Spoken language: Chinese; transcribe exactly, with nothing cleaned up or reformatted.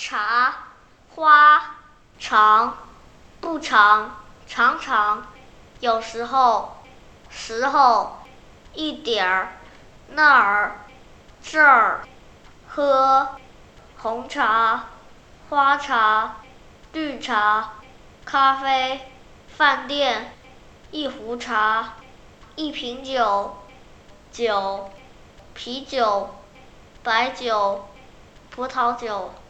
茶，花，长，不长，长长，有时候，时候，一点儿，那儿，这儿，喝，红茶，花茶，绿茶，咖啡，饭店，一壶茶，一瓶酒，酒，啤酒，白酒，葡萄酒。